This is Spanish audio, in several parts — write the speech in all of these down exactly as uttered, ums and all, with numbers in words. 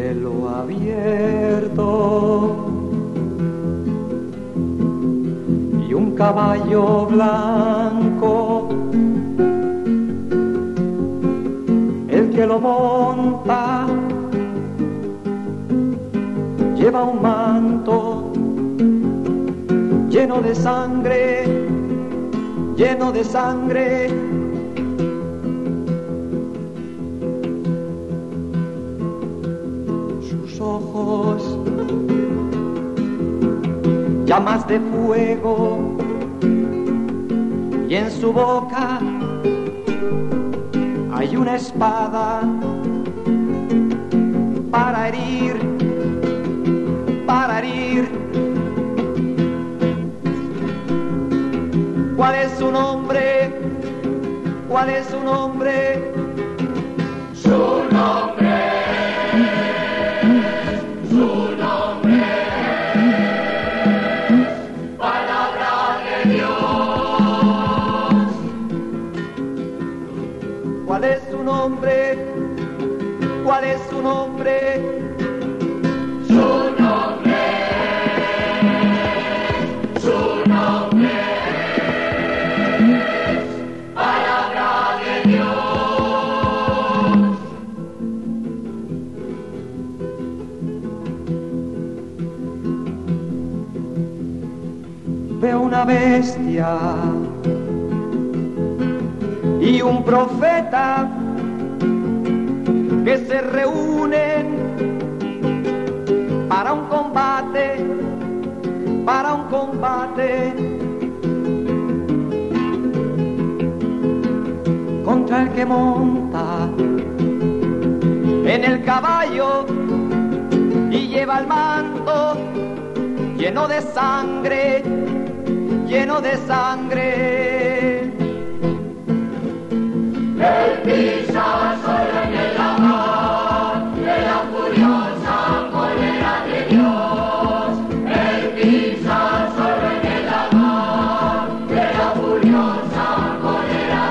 cielo abierto y un caballo blanco, el que lo monta lleva un manto lleno de sangre, lleno de sangre. Sus ojos, llamas de fuego, y en su boca hay una espada para herir, para herir. ¿Cuál es su nombre? ¿Cuál es su nombre? Su nombre, su nombre, palabra de Dios. ¿Cuál es su nombre? ¿Cuál es su nombre? Su nombre, su nombre, palabra de Dios. Veo una bestia y un profeta que se reúnen para un combate, para un combate contra el que monta en el caballo y lleva el manto lleno de sangre, lleno de sangre. Él pisa solo en el lagar de la furiosa cólera de Dios. Él pisa solo en el lagar de la furiosa cólera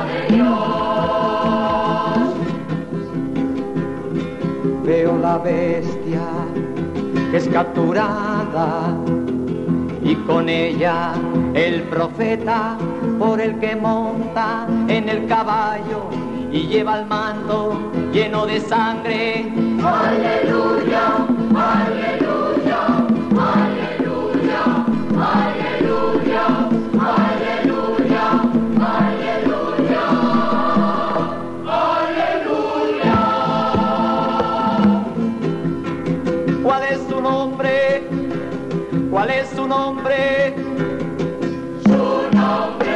de Dios. Veo la bestia que es capturada y con ella el profeta por el que monta en el caballo y lleva el manto lleno de sangre. Aleluya, aleluya, aleluya, aleluya, aleluya, aleluya, aleluya. ¿Cuál es su nombre? ¿Cuál es su nombre? Su nombre.